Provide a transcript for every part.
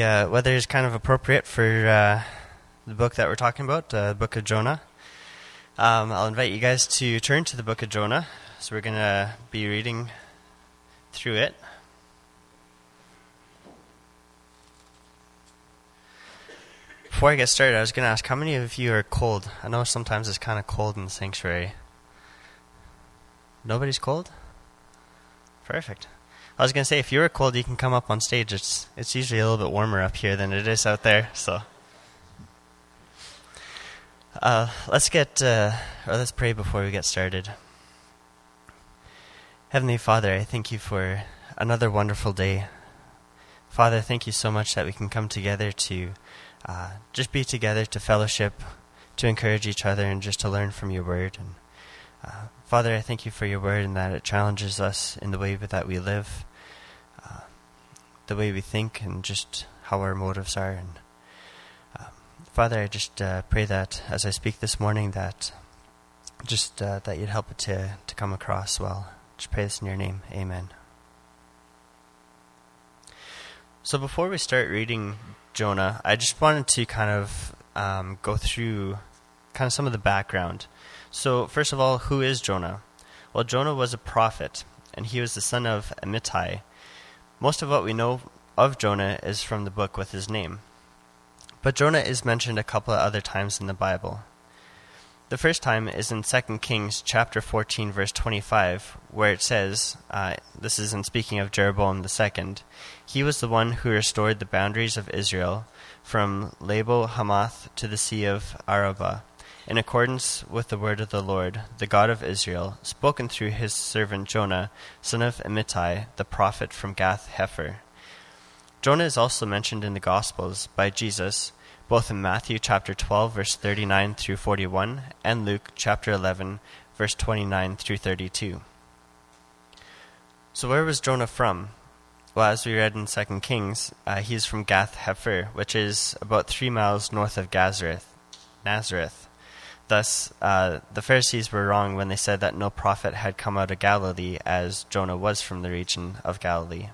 the weather is kind of appropriate for the book that we're talking about, the book of Jonah. I'll invite you guys to turn to the book of Jonah. So we're going to be reading through it. Before I get started, I was going to ask, how many of you are cold? I know sometimes it's kind of cold in the sanctuary. Nobody's cold? Perfect. I was going to say, if you're cold, you can come up on stage. It's usually a little bit warmer up here than it is out there. So, let's pray before we get started. Heavenly Father, I thank you for another wonderful day. Father, thank you so much that we can come together to just be together, to fellowship, to encourage each other, and just to learn from your word. And Father, I thank you for your word and that it challenges us in the way that we live, the way we think, and just how our motives are. And Father, I just pray that as I speak this morning, that just that you'd help it to come across well. Just pray this in your name. Amen. So before we start reading Jonah, I just wanted to kind of go through kind of some of the background. So first of all, who is Jonah? Well, Jonah was a prophet, and he was the son of Amittai. Most of what we know of Jonah is from the book with his name. But Jonah is mentioned a couple of other times in the Bible. The first time is in 2 Kings chapter 14, verse 25, where it says, this is in speaking of Jeroboam II, he was the one who restored the boundaries of Israel from Labo Hamath to the Sea of Arabah, in accordance with the word of the Lord, the God of Israel, spoken through his servant Jonah, son of Amittai, the prophet from Gath-Hepher. Jonah is also mentioned in the Gospels by Jesus, both in Matthew chapter 12, verse 39 through 41, and Luke chapter 11, verse 29 through 32. So where was Jonah from? Well, as we read in 2 Kings, he's from Gath-Hepher, which is about 3 miles north of Nazareth. Thus, the Pharisees were wrong when they said that no prophet had come out of Galilee, as Jonah was from the region of Galilee.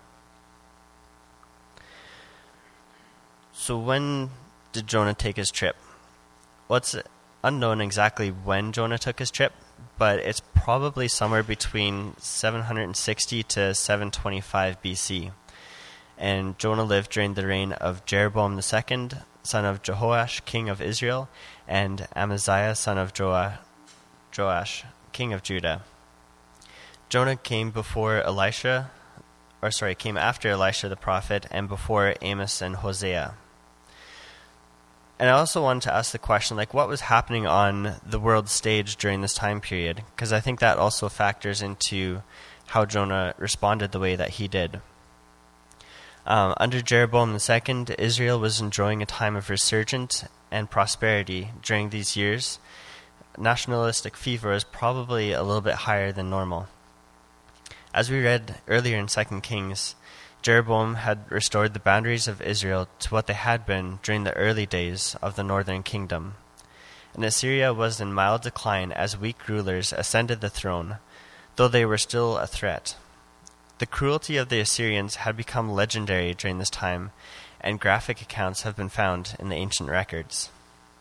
So when did Jonah take his trip? Well, it's unknown exactly when Jonah took his trip, but it's probably somewhere between 760 to 725 BC. And Jonah lived during the reign of Jeroboam II, son of Jehoash, king of Israel, and Amaziah, son of Joash, king of Judah. Jonah came after Elisha the prophet, and before Amos and Hosea. And I also wanted to ask the question, what was happening on the world stage during this time period? Because I think that also factors into how Jonah responded the way that he did. Under Jeroboam II, Israel was enjoying a time of resurgence and prosperity during these years. Nationalistic fever was probably a little bit higher than normal. As we read earlier in 2 Kings, Jeroboam had restored the boundaries of Israel to what they had been during the early days of the northern kingdom. And Assyria was in mild decline as weak rulers ascended the throne, though they were still a threat. The cruelty of the Assyrians had become legendary during this time, and graphic accounts have been found in the ancient records.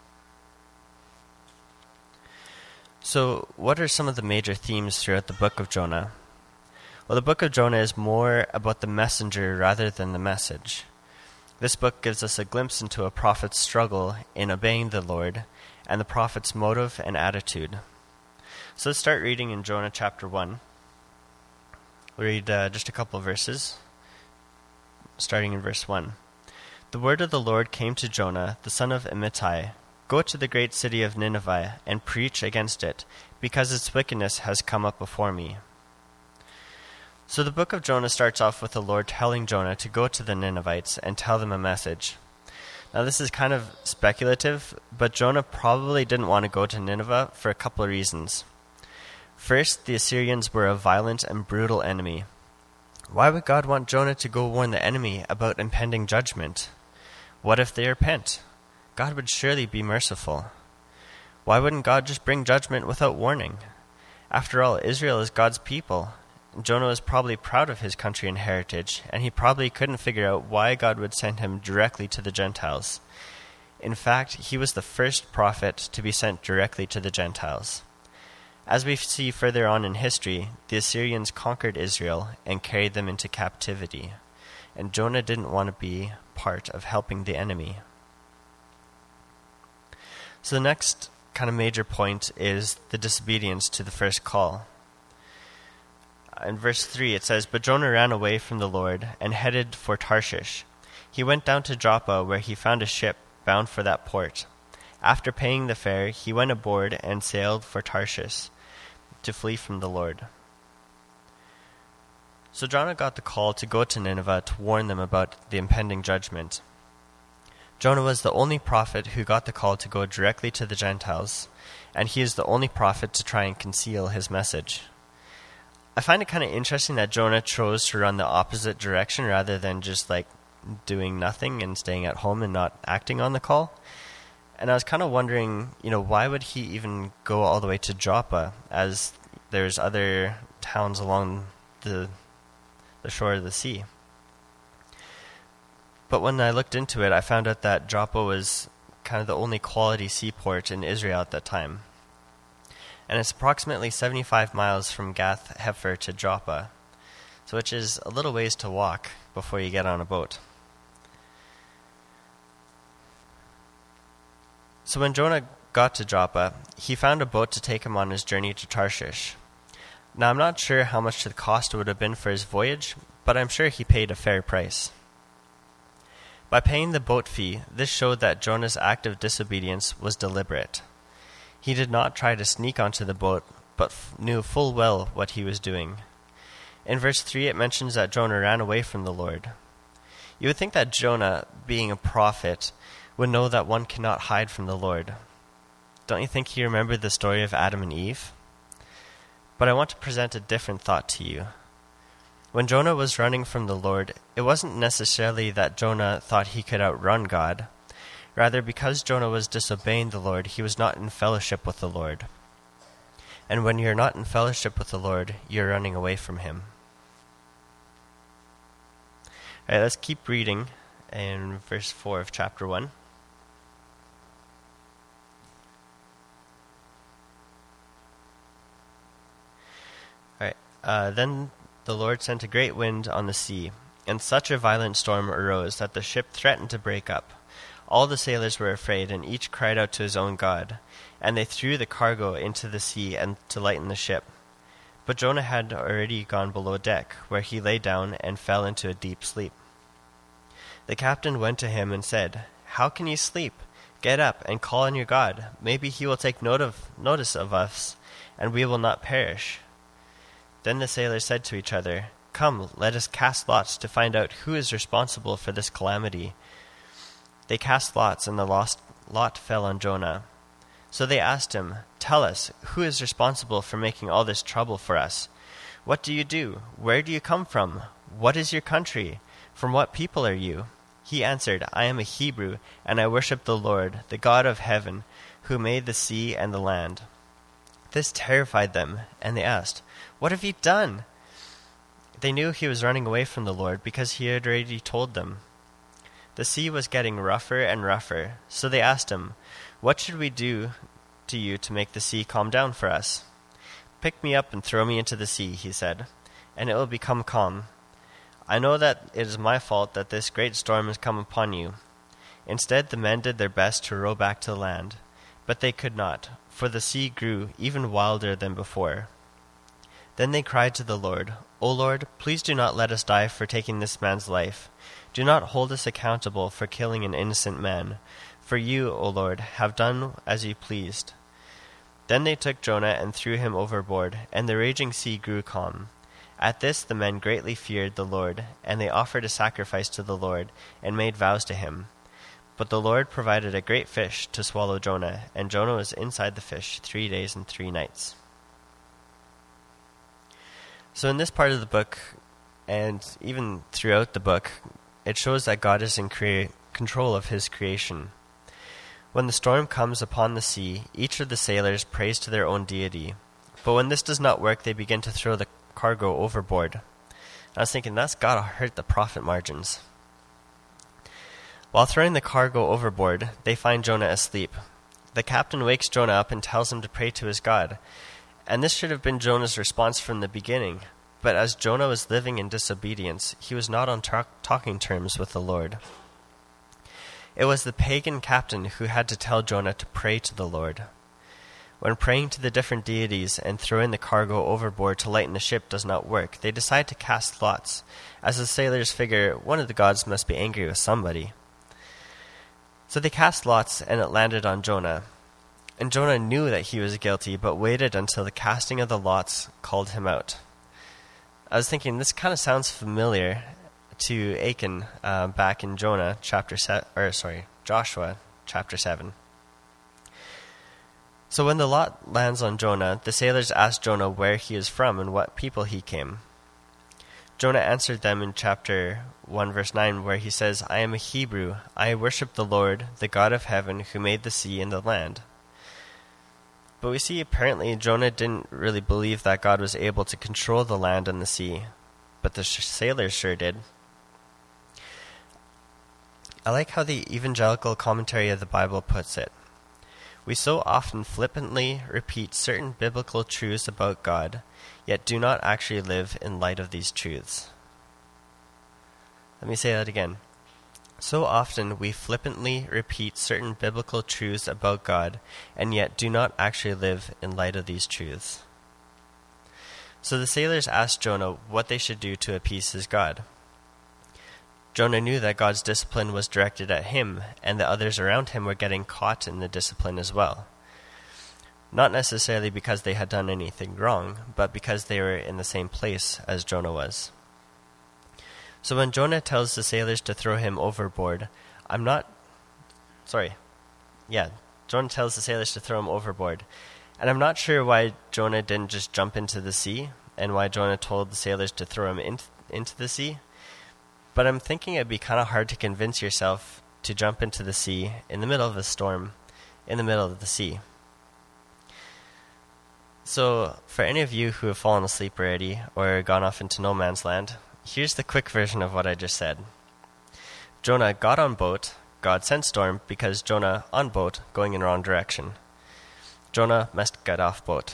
So, what are some of the major themes throughout the book of Jonah? Well, the book of Jonah is more about the messenger rather than the message. This book gives us a glimpse into a prophet's struggle in obeying the Lord, and the prophet's motive and attitude. So let's start reading in Jonah chapter 1. We'll read just a couple of verses, starting in verse 1. The word of the Lord came to Jonah, the son of Amittai. Go to the great city of Nineveh and preach against it, because its wickedness has come up before me. So the book of Jonah starts off with the Lord telling Jonah to go to the Ninevites and tell them a message. Now this is kind of speculative, but Jonah probably didn't want to go to Nineveh for a couple of reasons. First, the Assyrians were a violent and brutal enemy. Why would God want Jonah to go warn the enemy about impending judgment? What if they repent? God would surely be merciful. Why wouldn't God just bring judgment without warning? After all, Israel is God's people, Jonah was probably proud of his country and heritage, and he probably couldn't figure out why God would send him directly to the Gentiles. In fact, he was the first prophet to be sent directly to the Gentiles. As we see further on in history, the Assyrians conquered Israel and carried them into captivity, and Jonah didn't want to be part of helping the enemy. So the next kind of major point is the disobedience to the first call. In verse 3 it says, "But Jonah ran away from the Lord and headed for Tarshish. He went down to Joppa, where he found a ship bound for that port. After paying the fare, he went aboard and sailed for Tarshish to flee from the Lord." So Jonah got the call to go to Nineveh to warn them about the impending judgment. Jonah was the only prophet who got the call to go directly to the Gentiles, and he is the only prophet to try and conceal his message. I find it kind of interesting that Jonah chose to run the opposite direction rather than just doing nothing and staying at home and not acting on the call. And I was kind of wondering, why would he even go all the way to Joppa, as there's other towns along the shore of the sea? But when I looked into it, I found out that Joppa was kind of the only quality seaport in Israel at that time. And it's approximately 75 miles from Gath Hepher to Joppa, which is a little ways to walk before you get on a boat. So when Jonah got to Joppa, he found a boat to take him on his journey to Tarshish. Now, I'm not sure how much the cost would have been for his voyage, but I'm sure he paid a fair price. By paying the boat fee, this showed that Jonah's act of disobedience was deliberate. He did not try to sneak onto the boat, but knew full well what he was doing. In verse 3, it mentions that Jonah ran away from the Lord. You would think that Jonah, being a prophet, would know that one cannot hide from the Lord. Don't you think he remembered the story of Adam and Eve? But I want to present a different thought to you. When Jonah was running from the Lord, it wasn't necessarily that Jonah thought he could outrun God. Rather, because Jonah was disobeying the Lord, he was not in fellowship with the Lord. And when you're not in fellowship with the Lord, you're running away from him. All right, let's keep reading in verse 4 of chapter 1. All right, then the Lord sent a great wind on the sea, and such a violent storm arose that the ship threatened to break up. All the sailors were afraid, and each cried out to his own God, and they threw the cargo into the sea and to lighten the ship. But Jonah had already gone below deck, where he lay down and fell into a deep sleep. The captain went to him and said, "How can you sleep? Get up and call on your God. Maybe he will take notice of us, and we will not perish." Then the sailors said to each other, "Come, let us cast lots to find out who is responsible for this calamity." They cast lots, and the lot fell on Jonah. So they asked him, "Tell us, who is responsible for making all this trouble for us? What do you do? Where do you come from? What is your country? From what people are you?" He answered, "I am a Hebrew, and I worship the Lord, the God of heaven, who made the sea and the land." This terrified them, and they asked, "What have you done?" They knew he was running away from the Lord because he had already told them. The sea was getting rougher and rougher, so they asked him, "What should we do to you to make the sea calm down for us?" "Pick me up and throw me into the sea," he said, "and it will become calm. I know that it is my fault that this great storm has come upon you." Instead, the men did their best to row back to land, but they could not, for the sea grew even wilder than before. Then they cried to the Lord, "O Lord, please do not let us die for taking this man's life. Do not hold us accountable for killing an innocent man, for you, O Lord, have done as you pleased." Then they took Jonah and threw him overboard, and the raging sea grew calm. At this the men greatly feared the Lord, and they offered a sacrifice to the Lord, and made vows to him. But the Lord provided a great fish to swallow Jonah, and Jonah was inside the fish 3 days and 3 nights. So in this part of the book, and even throughout the book, it shows that God is in control of his creation. When the storm comes upon the sea, each of the sailors prays to their own deity. But when this does not work, they begin to throw the cargo overboard. I was thinking, that's gotta hurt the profit margins. While throwing the cargo overboard, they find Jonah asleep. The captain wakes Jonah up and tells him to pray to his God. And this should have been Jonah's response from the beginning. But as Jonah was living in disobedience, he was not on talking terms with the Lord. It was the pagan captain who had to tell Jonah to pray to the Lord. When praying to the different deities and throwing the cargo overboard to lighten the ship does not work, they decide to cast lots, as the sailors figure one of the gods must be angry with somebody. So they cast lots, and it landed on Jonah. And Jonah knew that he was guilty, but waited until the casting of the lots called him out. I was thinking, this kind of sounds familiar to Achan back in Joshua chapter 7. So when the lot lands on Jonah, the sailors ask Jonah where he is from and what people he came. Jonah answered them in chapter 1 verse 9, where he says, I am a Hebrew. I worship the Lord, the God of heaven, who made the sea and the land. But we see apparently Jonah didn't really believe that God was able to control the land and the sea, but the sailors sure did. I like how the evangelical commentary of the Bible puts it. We so often flippantly repeat certain biblical truths about God, yet do not actually live in light of these truths. Let me say that again. So often we flippantly repeat certain biblical truths about God, and yet do not actually live in light of these truths. So the sailors asked Jonah what they should do to appease his God. Jonah knew that God's discipline was directed at him, and the others around him were getting caught in the discipline as well. Not necessarily because they had done anything wrong, but because they were in the same place as Jonah was. So when Jonah tells the sailors to throw him overboard, Jonah tells the sailors to throw him overboard. And I'm not sure why Jonah didn't just jump into the sea, and why Jonah told the sailors to throw him into the sea. But I'm thinking it'd be kind of hard to convince yourself to jump into the sea in the middle of a storm, in the middle of the sea. So, for any of you who have fallen asleep already, or gone off into no man's land, here's the quick version of what I just said. Jonah got on boat, God sent storm because Jonah on boat going in wrong direction. Jonah must get off boat.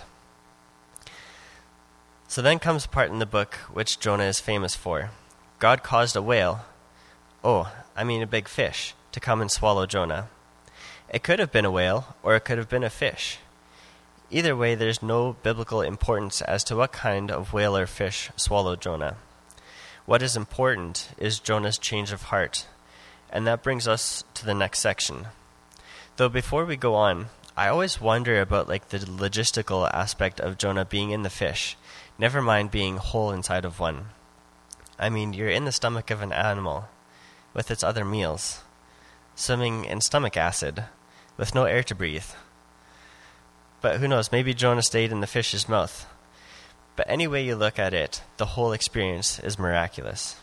So then comes a part in the book which Jonah is famous for. God caused a whale, a big fish, to come and swallow Jonah. It could have been a whale, or it could have been a fish. Either way, there's no biblical importance as to what kind of whale or fish swallowed Jonah. What is important is Jonah's change of heart, and that brings us to the next section. Though before we go on, I always wonder about the logistical aspect of Jonah being in the fish, never mind being whole inside of one. I mean, you're in the stomach of an animal, with its other meals, swimming in stomach acid, with no air to breathe. But who knows, maybe Jonah stayed in the fish's mouth. But any way you look at it, the whole experience is miraculous.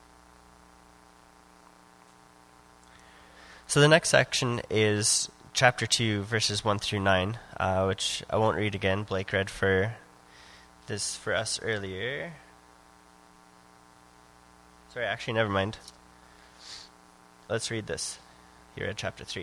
So the next section is chapter 2, verses 1 through 9, which I won't read again. Blake read for us earlier. Sorry, actually, never mind. Let's read this here at chapter 3.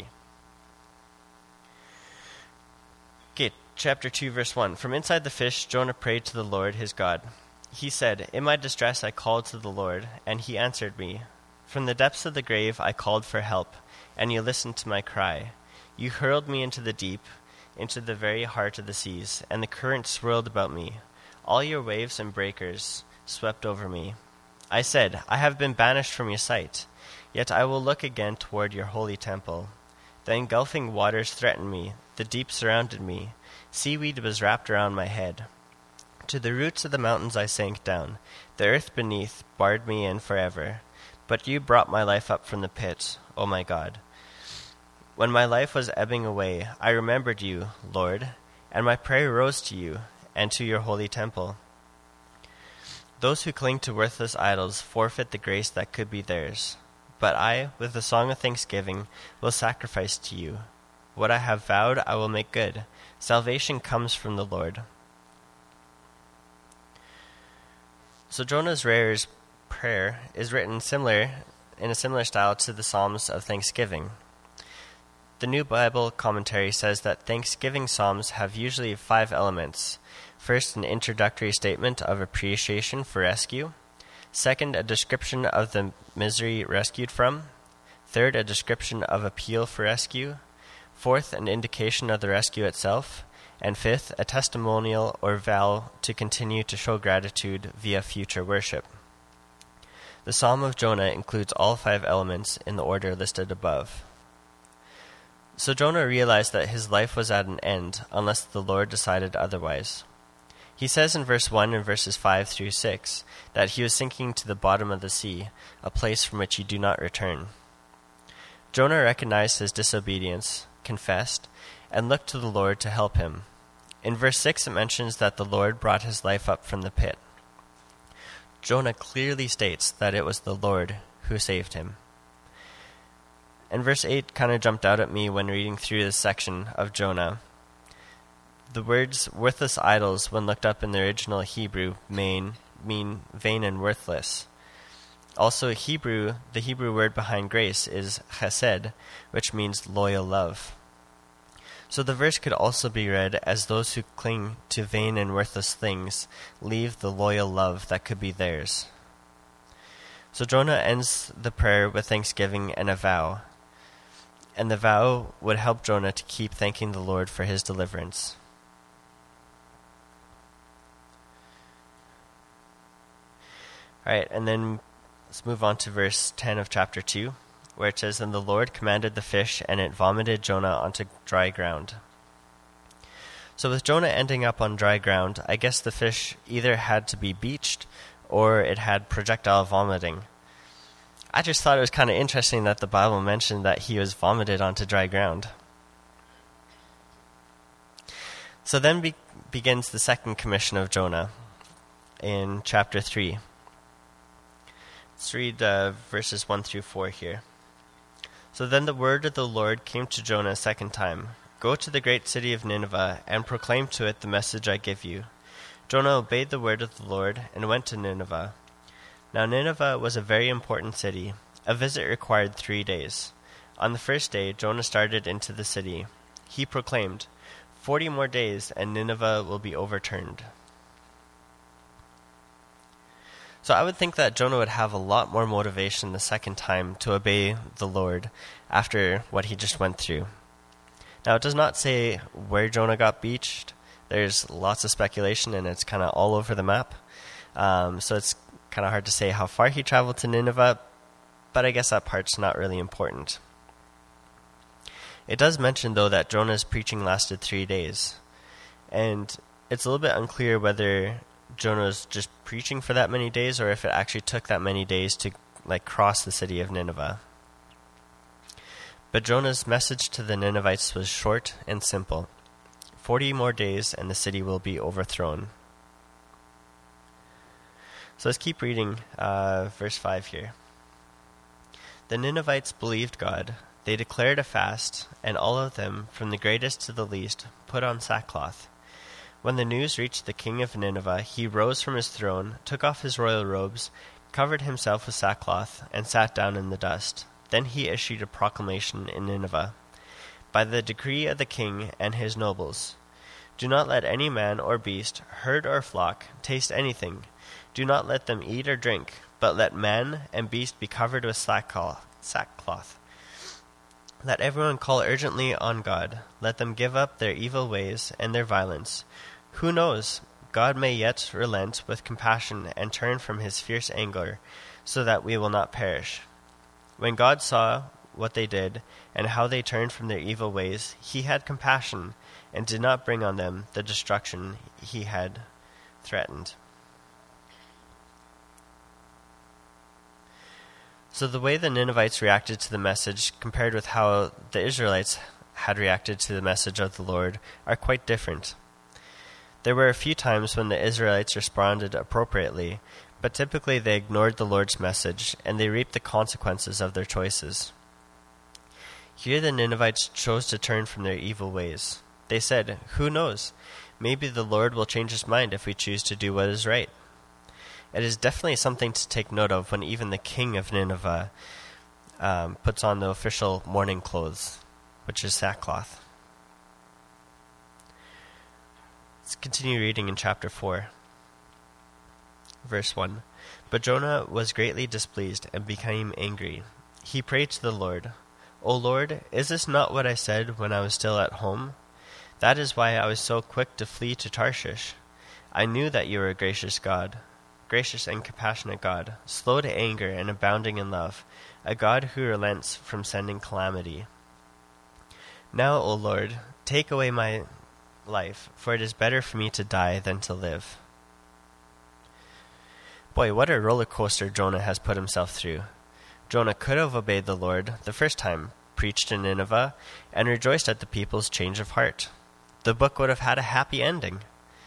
Okay, chapter 2, verse 1. From inside the fish, Jonah prayed to the Lord his God. He said, In my distress I called to the Lord, and he answered me. From the depths of the grave I called for help, and you listened to my cry. You hurled me into the deep, into the very heart of the seas, and the current swirled about me. All your waves and breakers swept over me. I said, I have been banished from your sight, yet I will look again toward your holy temple. The engulfing waters threatened me, the deep surrounded me, seaweed was wrapped around my head. To the roots of the mountains I sank down, the earth beneath barred me in forever. But you brought my life up from the pit, O my God. When my life was ebbing away, I remembered you, Lord, and my prayer rose to you and to your holy temple. Those who cling to worthless idols forfeit the grace that could be theirs. But I, with a song of thanksgiving, will sacrifice to you. What I have vowed I will make good. Salvation comes from the Lord. So Jonah's prayer is written in a similar style to the Psalms of Thanksgiving. The New Bible Commentary says that Thanksgiving Psalms have usually 5 elements. First, an introductory statement of appreciation for rescue. Second, a description of the misery rescued from. Third, a description of appeal for rescue. Fourth, an indication of the rescue itself. And fifth, a testimonial or vow to continue to show gratitude via future worship. The Psalm of Jonah includes all 5 elements in the order listed above. So Jonah realized that his life was at an end unless the Lord decided otherwise. He says in verse 1 and verses 5 through 6 that he was sinking to the bottom of the sea, a place from which you do not return. Jonah recognized his disobedience, confessed, and looked to the Lord to help him. In verse 6 it mentions that the Lord brought his life up from the pit. Jonah clearly states that it was the Lord who saved him. And verse 8 kind of jumped out at me when reading through this section of Jonah. The words worthless idols, when looked up in the original Hebrew, mean vain and worthless. Also, the Hebrew word behind grace is chesed, which means loyal love. So the verse could also be read as those who cling to vain and worthless things leave the loyal love that could be theirs. So Jonah ends the prayer with thanksgiving and a vow. And the vow would help Jonah to keep thanking the Lord for his deliverance. Alright, and then let's move on to verse 10 of chapter 2, where it says, "And the Lord commanded the fish, and it vomited Jonah onto dry ground." So with Jonah ending up on dry ground, I guess the fish either had to be beached, or it had projectile vomiting. I just thought it was kind of interesting that the Bible mentioned that he was vomited onto dry ground. So then begins the second commission of Jonah in chapter 3. Let's read verses 1 through 4 here. "So then the word of the Lord came to Jonah a second time. 'Go to the great city of Nineveh, and proclaim to it the message I give you.' Jonah obeyed the word of the Lord, and went to Nineveh. Now Nineveh was a very important city. A visit required 3 days. On the first day, Jonah started into the city. He proclaimed, 40 more days, and Nineveh will be overturned." So I would think that Jonah would have a lot more motivation the second time to obey the Lord after what he just went through. Now, it does not say where Jonah got beached. There's lots of speculation, and it's kind of all over the map. So it's kind of hard to say how far he traveled to Nineveh, but I guess that part's not really important. It does mention, though, that Jonah's preaching lasted 3 days. And it's a little bit unclear whether Jonah was just preaching for that many days, or if it actually took that many days to cross the city of Nineveh. But Jonah's message to the Ninevites was short and simple. 40 more days and the city will be overthrown. So let's keep reading verse 5 here. "The Ninevites believed God. They declared a fast, and all of them, from the greatest to the least, put on sackcloth. When the news reached the king of Nineveh, he rose from his throne, took off his royal robes, covered himself with sackcloth, and sat down in the dust. Then he issued a proclamation in Nineveh. 'By the decree of the king and his nobles, do not let any man or beast, herd or flock, taste anything. Do not let them eat or drink, but let man and beast be covered with sackcloth. Let everyone call urgently on God. Let them give up their evil ways and their violence. Who knows? God may yet relent with compassion and turn from his fierce anger, so that we will not perish.' When God saw what they did, and how they turned from their evil ways, he had compassion, and did not bring on them the destruction he had threatened." So the way the Ninevites reacted to the message compared with how the Israelites had reacted to the message of the Lord are quite different. There were a few times when the Israelites responded appropriately, but typically they ignored the Lord's message, and they reaped the consequences of their choices. Here the Ninevites chose to turn from their evil ways. They said, "Who knows? Maybe the Lord will change his mind if we choose to do what is right." It is definitely something to take note of when even the king of Nineveh puts on the official mourning clothes, which is sackcloth. Let's continue reading in chapter 4. Verse 1. But Jonah was greatly displeased and became angry. He prayed to the Lord, O Lord, is this not what I said when I was still at home? That is why I was so quick to flee to Tarshish. I knew that you were a gracious God, gracious and compassionate God, slow to anger and abounding in love, a God who relents from sending calamity. Now, O Lord, take away my life, for it is better for me to die than to live. Boy, what a roller coaster Jonah has put himself through. Jonah could have obeyed the Lord the first time, preached in Nineveh, and rejoiced at the people's change of heart. The book would have had a happy ending.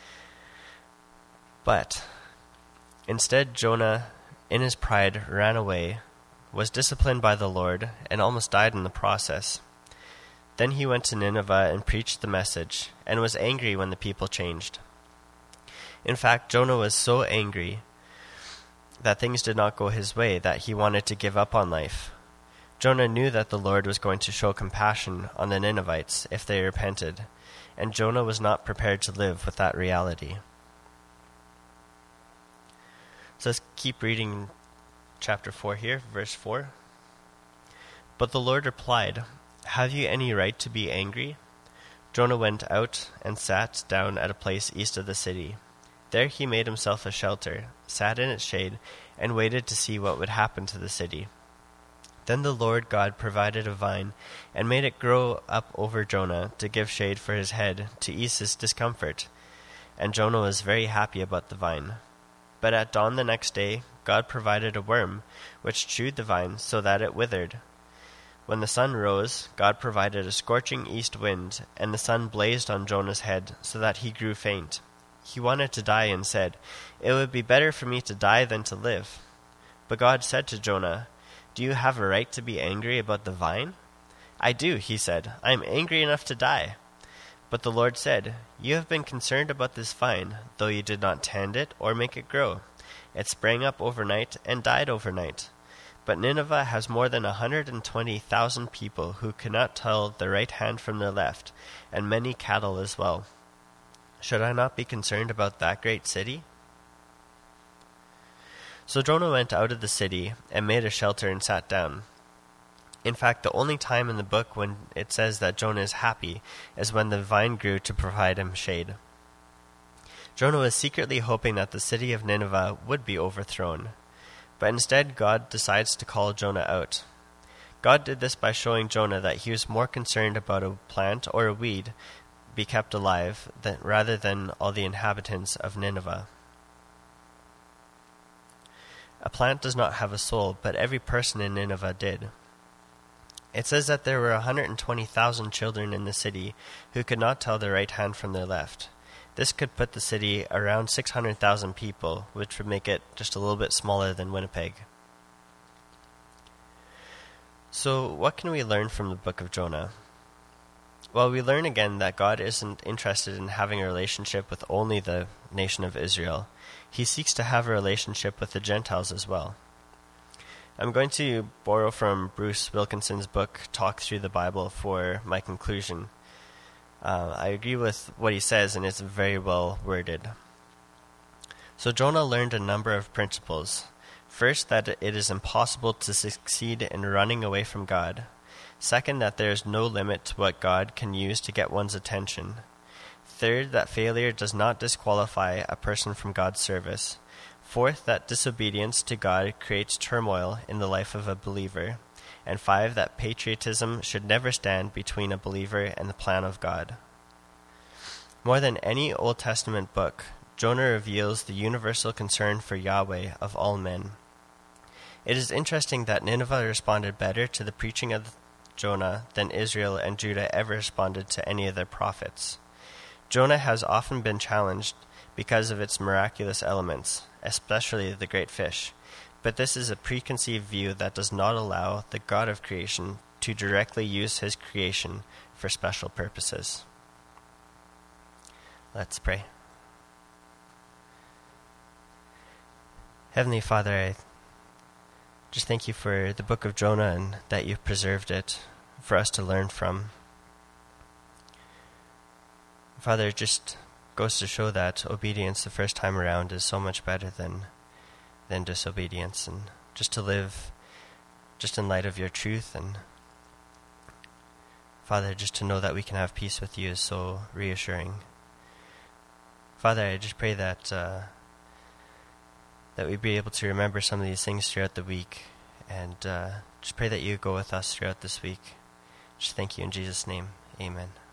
But instead, Jonah, in his pride, ran away, was disciplined by the Lord, and almost died in the process. Then he went to Nineveh and preached the message, and was angry when the people changed. In fact, Jonah was so angry that things did not go his way, that he wanted to give up on life. Jonah knew that the Lord was going to show compassion on the Ninevites if they repented, and Jonah was not prepared to live with that reality. So let's keep reading chapter 4 here, verse 4. But the Lord replied, Have you any right to be angry? Jonah went out and sat down at a place east of the city. There he made himself a shelter, sat in its shade, and waited to see what would happen to the city. Then the Lord God provided a vine, and made it grow up over Jonah to give shade for his head, to ease his discomfort. And Jonah was very happy about the vine. But at dawn the next day, God provided a worm, which chewed the vine so that it withered. When the sun rose, God provided a scorching east wind, and the sun blazed on Jonah's head so that he grew faint. He wanted to die and said, It would be better for me to die than to live. But God said to Jonah, Do you have a right to be angry about the vine? I do, he said. I am angry enough to die. But the Lord said, You have been concerned about this vine, though you did not tend it or make it grow. It sprang up overnight and died overnight. But Nineveh has more than 120,000 people who cannot tell their right hand from their left, and many cattle as well. Should I not be concerned about that great city? So Jonah went out of the city and made a shelter and sat down. In fact, the only time in the book when it says that Jonah is happy is when the vine grew to provide him shade. Jonah was secretly hoping that the city of Nineveh would be overthrown, but instead God decides to call Jonah out. God did this by showing Jonah that he was more concerned about a plant or a weed be kept alive rather than all the inhabitants of Nineveh. A plant does not have a soul, but every person in Nineveh did. It says that there were 120,000 children in the city who could not tell their right hand from their left. This could put the city around 600,000 people, which would make it just a little bit smaller than Winnipeg. So, what can we learn from the book of Jonah? Well, we learn again that God isn't interested in having a relationship with only the nation of Israel. He seeks to have a relationship with the Gentiles as well. I'm going to borrow from Bruce Wilkinson's book, Talk Through the Bible, for my conclusion. I agree with what he says, and it's very well worded. So Jonah learned a number of principles. First, that it is impossible to succeed in running away from God. Second, that there is no limit to what God can use to get one's attention. Third, that failure does not disqualify a person from God's service. Fourth, that disobedience to God creates turmoil in the life of a believer. And 5, that patriotism should never stand between a believer and the plan of God. More than any Old Testament book, Jonah reveals the universal concern for Yahweh of all men. It is interesting that Nineveh responded better to the preaching of Jonah than Israel and Judah ever responded to any of their prophets. Jonah has often been challenged because of its miraculous elements, especially the great fish. But this is a preconceived view that does not allow the God of creation to directly use his creation for special purposes. Let's pray. Heavenly Father, I just thank you for the book of Jonah and that you've preserved it for us to learn from. Father, it just goes to show that obedience the first time around is so much better than disobedience, and just to live just in light of your truth. And Father, just to know that we can have peace with you is so reassuring. Father, I just pray that that we'd be able to remember some of these things throughout the week, and just pray that you go with us throughout this week. Just thank you in Jesus' name. Amen.